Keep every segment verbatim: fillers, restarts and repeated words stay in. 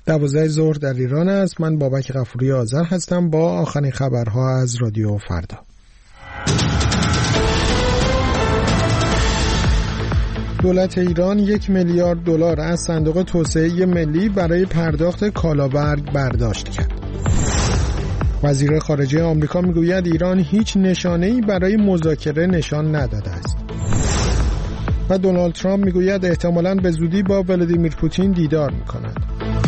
دوازده ظهر در ایران است. من بابک غفوری آذر هستم با آخرین خبرها از رادیو فردا. دولت ایران یک میلیارد دلار از صندوق توسعه ملی برای پرداخت کالابرگ برداشت کرد. وزیر خارجه آمریکا میگوید ایران هیچ نشانه‌ای برای مذاکره نشان نداده است. و دونالد ترامپ میگوید احتمالاً به زودی با ولادیمیر پوتین دیدار میکند.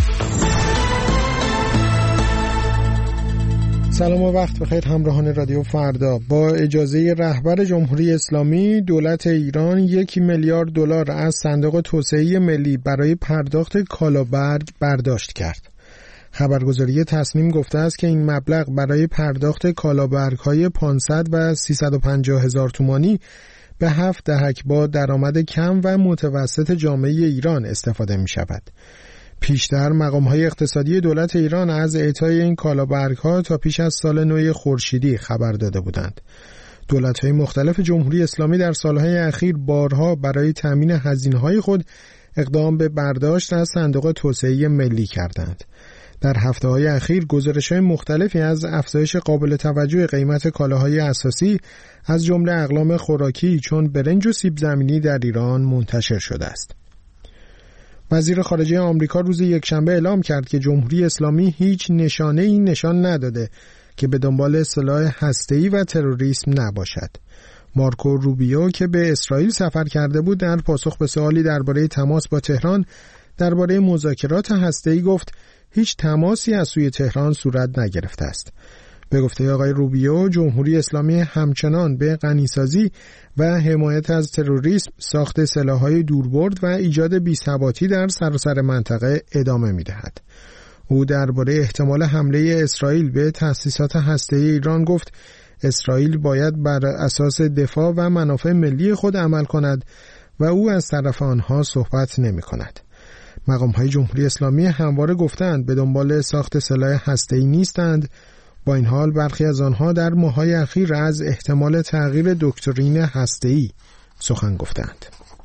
سلام و وقت بخیر همراهان رادیو فردا. با اجازه رهبر جمهوری اسلامی، دولت ایران یک میلیارد دلار از صندوق توسعه ملی برای پرداخت کالابرگ برداشت کرد. خبرگزاری تصنیم گفته است که این مبلغ برای پرداخت کالابرگ‌های پانصد و سیصد و پنجاه هزار تومانی به هفت دهک با درآمد کم و متوسط جامعه ایران استفاده می شود. پیشتر مقام‌های اقتصادی دولت ایران از اعطای این کالابرگ‌ها تا پیش از سال نو خورشیدی خبر داده بودند. دولت‌های مختلف جمهوری اسلامی در سالهای اخیر بارها برای تامین هزینه‌های خود اقدام به برداشت از صندوق توسعه ملی کردند. در هفته‌های اخیر گزارش‌های مختلفی از افزایش قابل توجه قیمت کالاهای اساسی از جمله اقلام خوراکی چون برنج و سیب زمینی در ایران منتشر شده است. وزیر خارجه آمریکا روز یکشنبه اعلام کرد که جمهوری اسلامی هیچ نشانه‌ای نشان نداده که به دنبال سلاح هسته‌ای و تروریسم نباشد. مارکو روبیو که به اسرائیل سفر کرده بود در پاسخ به سوالی درباره تماس با تهران درباره مذاکرات هسته‌ای گفت هیچ تماسی از سوی تهران صورت نگرفته است. به گفته آقای روبیو، جمهوری اسلامی همچنان به غنیسازی و حمایت از تروریسم، ساخت سلاح‌های دوربرد و ایجاد بی‌ثباتی در سراسر منطقه ادامه می‌دهد. او درباره احتمال حمله اسرائیل به تأسیسات هسته‌ای ایران گفت اسرائیل باید بر اساس دفاع و منافع ملی خود عمل کند و او از طرف آنها صحبت نمی‌کند. مقام‌های جمهوری اسلامی همواره گفتند به دنبال ساخت سلاح هسته‌ای نیستند. با این حال برخی از آنها در ماه‌های اخیر از احتمال تغییر دکترین هسته‌ای سخن گفتند.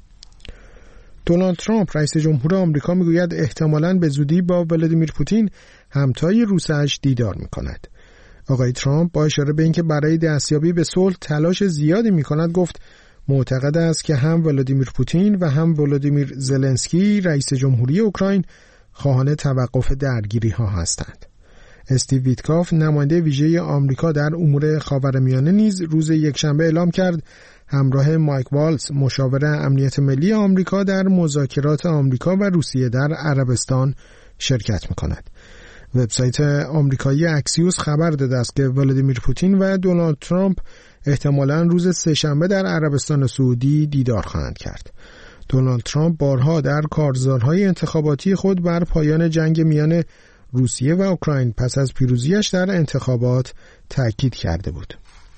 دونالد ترامپ رئیس جمهور آمریکا میگوید احتمالاً به زودی با ولادیمیر پوتین همتای روسش دیدار می‌کند. آقای ترامپ با اشاره به اینکه برای دستیابی به صلح تلاش زیادی می‌کند گفت معتقد است که هم ولادیمیر پوتین و هم ولادیمیر زلنسکی رئیس جمهوری اوکراین خواهان توقف درگیری‌ها هستند. استیو ویتکاف نماینده ویژه آمریکا در امور خاورمیانه نیز روز یکشنبه اعلام کرد همراه مایک والتز مشاور امنیت ملی آمریکا در مذاکرات آمریکا و روسیه در عربستان شرکت می‌کند. وبسایت آمریکایی اکسیوس خبر داده است که ولادیمیر پوتین و دونالد ترامپ احتمالاً روز سه‌شنبه در عربستان سعودی دیدار خواهند کرد. دونالد ترامپ بارها در کارزارهای انتخاباتی خود بر پایان جنگ میان روسیه و اوکراین پس از پیروزیش در انتخابات تأکید کرده بود.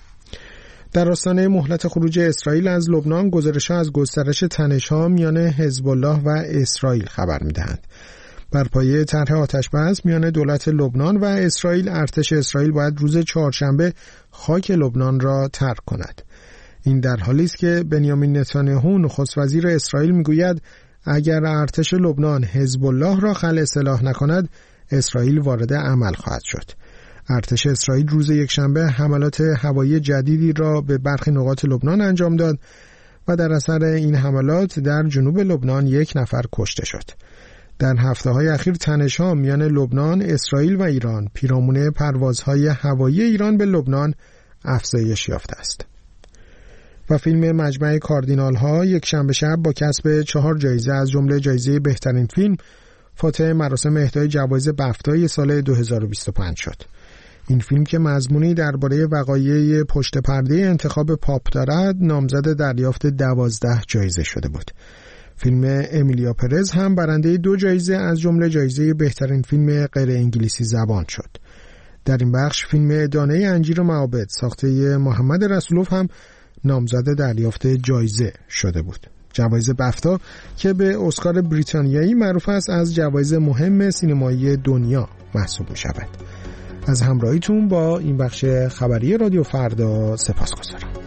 در آستانه مهلت خروج اسرائیل از لبنان گزارش‌ها از گسترش تنش‌ها میان حزب الله و اسرائیل خبر می‌دهند. بر پایه طرح آتش‌بس میان دولت لبنان و اسرائیل، ارتش اسرائیل باید روز چهارشنبه خاک لبنان را ترک کند. این در حالی است که بنیامین نتانیاهو نخست وزیر اسرائیل میگوید اگر ارتش لبنان حزب الله را خلع سلاح نکند، اسرائیل وارد عمل خواهد شد. ارتش اسرائیل روز یکشنبه حملات هوایی جدیدی را به برخی نقاط لبنان انجام داد و در اثر این حملات در جنوب لبنان یک نفر کشته شد. در هفته‌های اخیر تنش‌ها میان لبنان، اسرائیل و ایران پیرامون پروازهای هوایی ایران به لبنان افزایش یافته است. و فیلم مجمع کاردینال‌ها یک شنبه شب با کسب چهار جایزه از جمله جایزه بهترین فیلم فاتح مراسم اهدای جوایز بفتای سال دو هزار و بیست و پنج شد. این فیلم که مضمونی درباره وقایع پشت پرده انتخاب پاپ دارد، نامزد دریافت دوازده جایزه شده بود. فیلم امیلیا پرز هم برنده دو جایزه از جمله جایزه بهترین فیلم غیر انگلیسی زبان شد. در این بخش فیلم دانه انجیر معابد ساخته محمد رسولوف هم نامزد دریافت جایزه شده بود. جوایز بفتا که به اسکار بریتانیایی معروف است از جوایز مهم سینمایی دنیا محسوب می شود. از همراهیتون با این بخش خبری رادیو فردا سپاسگزارم.